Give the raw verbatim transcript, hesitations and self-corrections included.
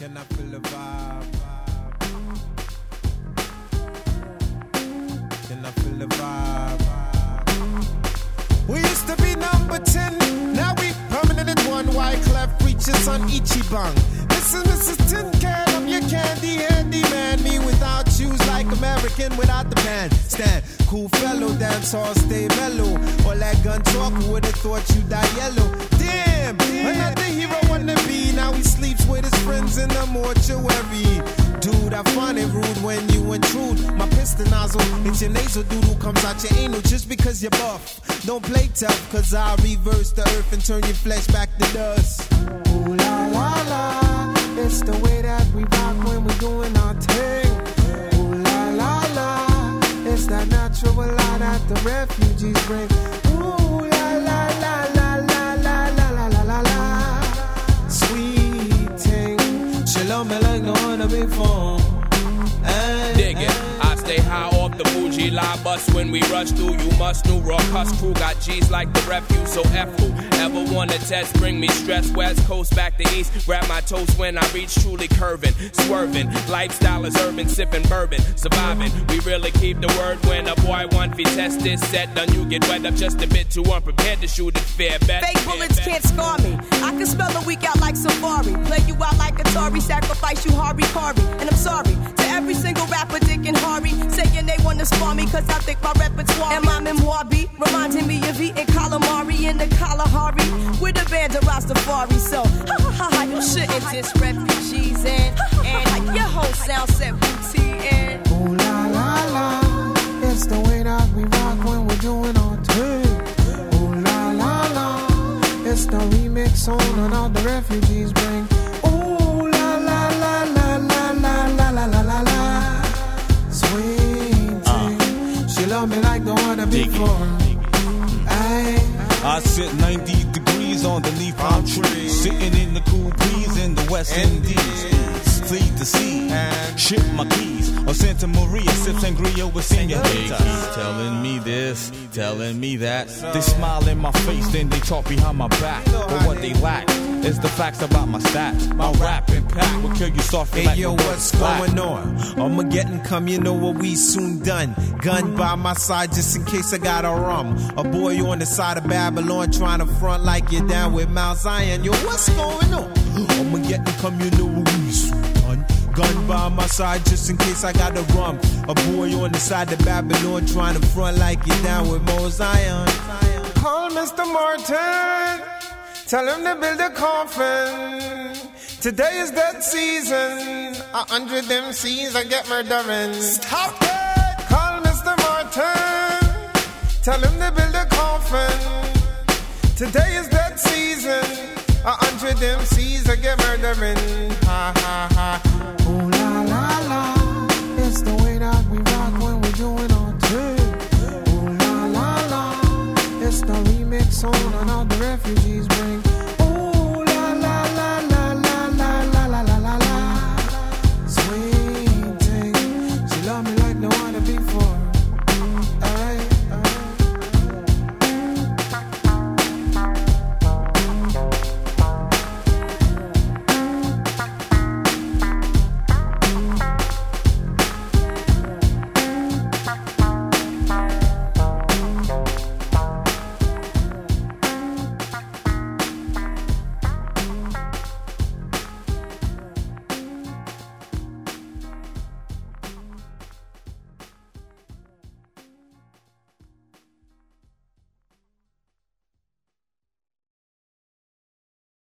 Can I feel the vibe? Can I feel the vibe? We used to be number ten, now we permanent at one. Wyclef preachers on Ichiban. This is Missus Tin Can, I'm your candy handy man. Me without shoes like American without the band. Stand, cool fellow, dance all stay mellow. All that gun talk, who would've thought you die yellow? Damn, another hero wanna be. Now he sleeps with his friends in the mortuary. Dude, I find it rude when you intrude. My piston nozzle, it's your nasal doodle comes out your anal just because you're buff. Don't play tough, cause I reverse the earth and turn your flesh back to dust. Ooh la la la, it's the way that we rock when we're doing our thing. Ooh la la la, it's that natural light that the refugees bring. Ooh la la la la la la la la la la la. Sweet thing, she love me like no other before. Hey, dig it. I stay high off the bougie line bus when we rush through. You must know raw cuss crew got G's like the refuse. So F who ever wanna test, bring me stress. West coast back to east, grab my toast when I reach truly curving, swerving. Lifestyle is urban, sipping bourbon, surviving. We really keep the word when a boy want to test this set. Done you get wet up just a bit too unprepared to shoot it fair bet. Fake bullets can't scar me. I can spell a week out like Safari. Play you out like Atari, sacrifice you Harvey Carvey. And I'm sorry to every single rapper, Dick and Harry, saying they wanna spar me cause I think my repertoire and my memoir be reminding me of eating calamari in the Kalahari with a band of Rastafari. So, ha ha ha ha, you shouldn't diss refugees and, and your whole sound set booty and. Ooh la la la, it's the way that we rock when we're doing our thing. Ooh la la la, it's the remix on and all the refugees bring. Ooh la la la la la la la la la la la. Sweet thing, uh, she love me like the one before. Aye. I sit ninety degrees underneath palm trees, sitting in the cool breeze in the West Indies. Fleet the sea, ship my keys, or Santa Maria, sip sangria with senoritas. Keep telling me this, telling me that. They smile in my face, then they talk behind my back. But what they lack is the facts about my stats. My rap impact will kill you softly. Hey like yo, what's going on? Armageddon come, you know what we soon done. Gun by my side just in case I got a rum. A boy on the side of Babylon trying to front like you're down with Mount Zion. Yo, what's going on? Armageddon come, you know what we soon done. Gun by my side just in case I got a rum. A boy on the side of Babylon trying to front like you're down with Mount Zion. Call Mister Martin, tell him to build a coffin. Today is that season. A hundred M Cs I get murdering. Stop it! Call Mister Martin, tell him to build a coffin. Today is that season. A hundred M Cs I get murdering. Ha ha ha.